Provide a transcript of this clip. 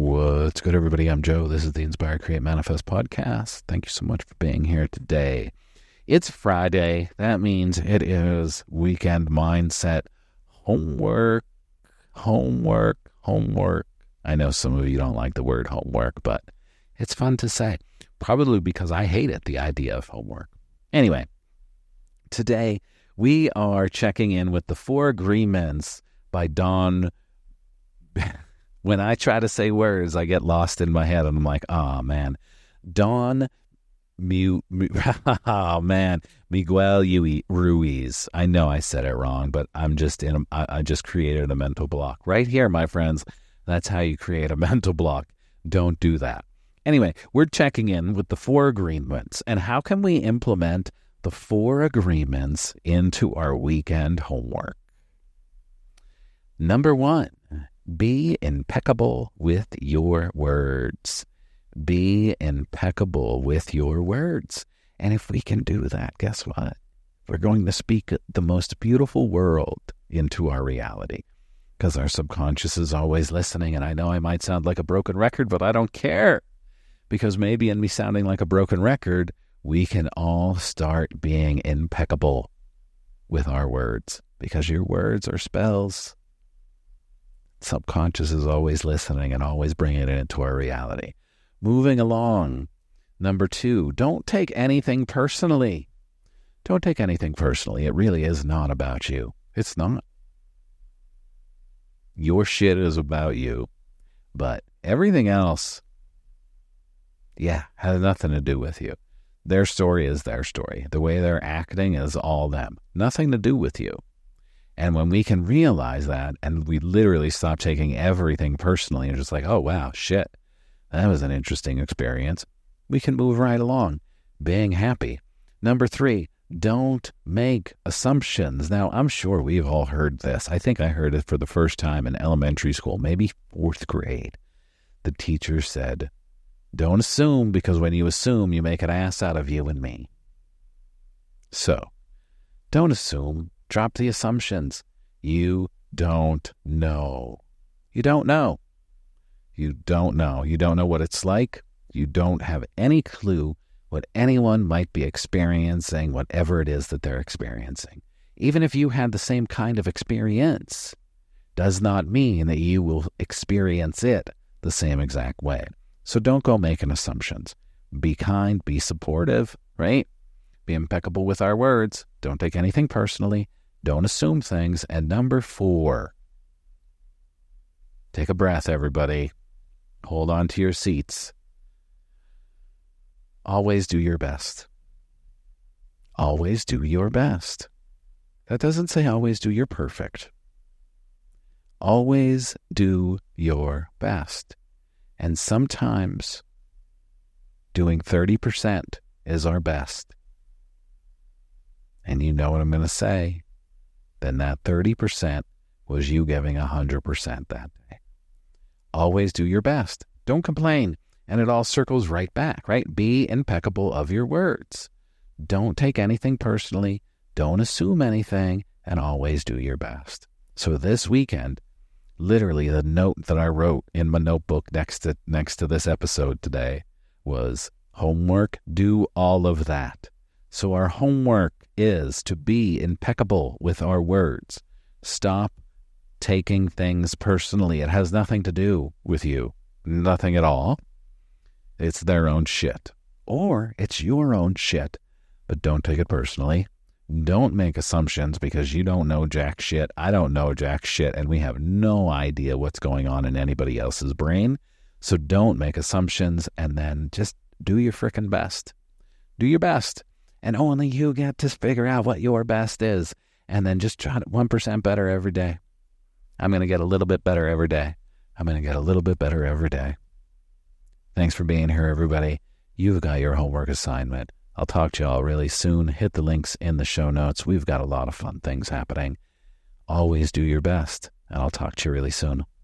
What's good, everybody? I'm Joe. This is the Inspire, Create, Manifest podcast. Thank you so much for being here today. It's Friday. That means it is weekend mindset. Homework. I know some of you don't like the word homework, but it's fun to say. Probably because I hate it, the idea of homework. Anyway, today we are checking in with the 4 Agreements by Don. When I try to say words, I get lost in my head, and I'm like, oh, man. Don Miguel Ruiz. I know I said it wrong, but I just created a mental block. Right here, my friends, that's how you create a mental block. Don't do that. Anyway, we're checking in with the 4 Agreements, and how can we implement the 4 Agreements into our weekend homework? Number 1. Be impeccable with your words. Be impeccable with your words. And if we can do that, guess what? We're going to speak the most beautiful world into our reality, because our subconscious is always listening. And I know I might sound like a broken record, but I don't care, because maybe in me sounding like a broken record, we can all start being impeccable with our words, because your words are spells. Subconscious is always listening and always bringing it into our reality. Moving along. Number 2, don't take anything personally. Don't take anything personally. It really is not about you. It's not. Your shit is about you. But everything else, has nothing to do with you. Their story is their story. The way they're acting is all them. Nothing to do with you. And when we can realize that, and we literally stop taking everything personally and just like, oh, wow, shit, that was an interesting experience, we can move right along, being happy. Number 3, don't make assumptions. Now, I'm sure we've all heard this. I think I heard it for the first time in elementary school, maybe 4th grade. The teacher said, don't assume, because when you assume, you make an ass out of you and me. So, don't assume. Drop the assumptions. You don't know. You don't know. You don't know. You don't know what it's like. You don't have any clue what anyone might be experiencing, whatever it is that they're experiencing. Even if you had the same kind of experience, does not mean that you will experience it the same exact way. So don't go making assumptions. Be kind, be supportive, right? Be impeccable with our words. Don't take anything personally. Don't assume things. And number 4, take a breath, everybody. Hold on to your seats. Always do your best. Always do your best. That doesn't say always do your perfect. Always do your best. And sometimes doing 30% is our best. And you know what I'm going to say. Then that 30% was you giving 100% that day. Always do your best. Don't complain. And it all circles right back, right? Be impeccable of your words. Don't take anything personally. Don't assume anything. And always do your best. So this weekend, literally the note that I wrote in my notebook next to this episode today was homework, do all of that. So our homework is to be impeccable with our words. Stop taking things personally. It has nothing to do with you. Nothing at all. It's their own shit. Or it's your own shit. But don't take it personally. Don't make assumptions, because you don't know jack shit. I don't know jack shit. And we have no idea what's going on in anybody else's brain. So don't make assumptions, and then just do your frickin' best. Do your best. And only you get to figure out what your best is. And then just try to 1% better every day. I'm going to get a little bit better every day. I'm going to get a little bit better every day. Thanks for being here, everybody. You've got your homework assignment. I'll talk to you all really soon. Hit the links in the show notes. We've got a lot of fun things happening. Always do your best. And I'll talk to you really soon.